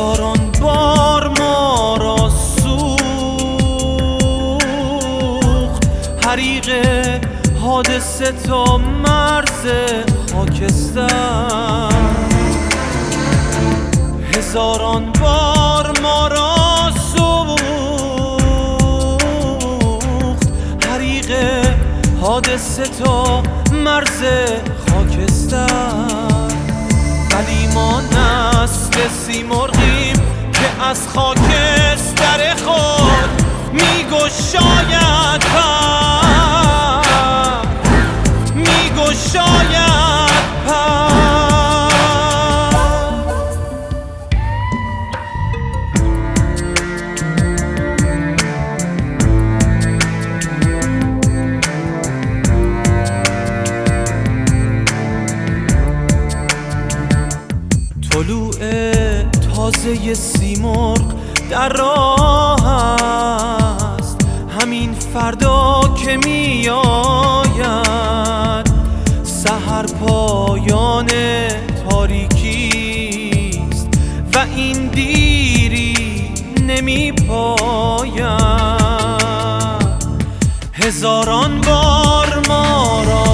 هزاران بار ما را سوخت حریق حادثه تا مرز خاکستر. هزاران بار ما را سوخت حریق حادثه تا مرز خاکستر. ولی ما نسل سیمرغیم که از خاکستر خود میگشاید پر، میگشاید پر. طلوع تازه سیمرغ در راه است، همین فردا که می آید. سحر پایان تاریکی است و این دیری نمی پاید. هزاران بار ما را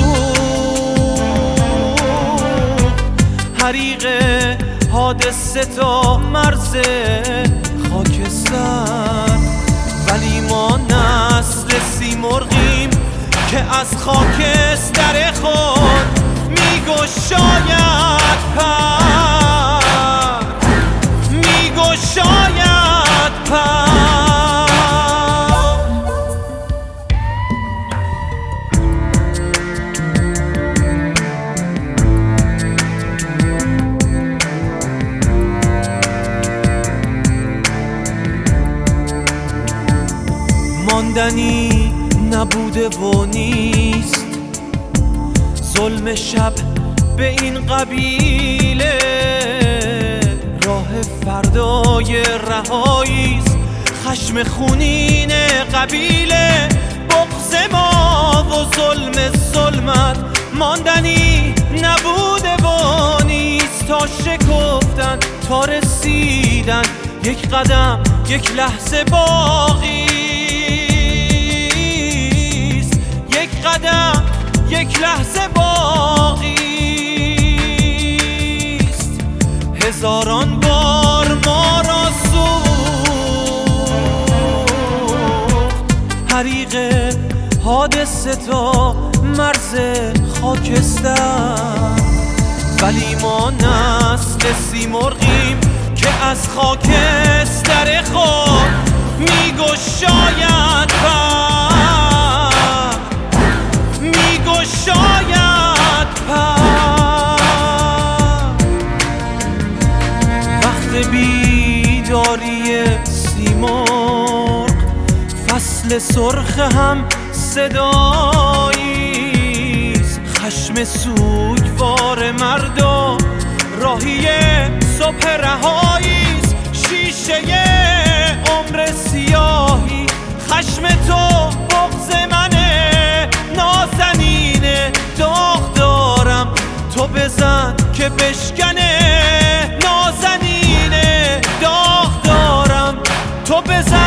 حریق حادثه تا مرز خاکستر. ولی ما نسل سیمرغیم که از خاکستر خود میگشاید پر، میگشاید پر. ماندنی نبوده و نیست ظلم شب به این قبیله. راه فردای رهاییست خشم خونین قبیله. بغض ما و ظلم ظلمت ماندنی نبوده و نیست. تا شکفتن تا رسیدن یک قدم یک لحظه باقی، قدم یک لحظه باقی است. هزاران بار ما را سوخت حریق حادثه تا مرز خاکستر. ولی ما نسل سیمرغیم که از خاکستر خود میگشاید پر، میگشاید پر. وقت بیداری سیمرغ فصل سرخ هم صداییست. خشم سوگوار مردم راهی صبح رهاییست. شیشه عمر سیاهی خشم تو بغض منه. نازنینه داغ دارم تو بزن که بشکنه. نازنینه داغ دارم تو بزن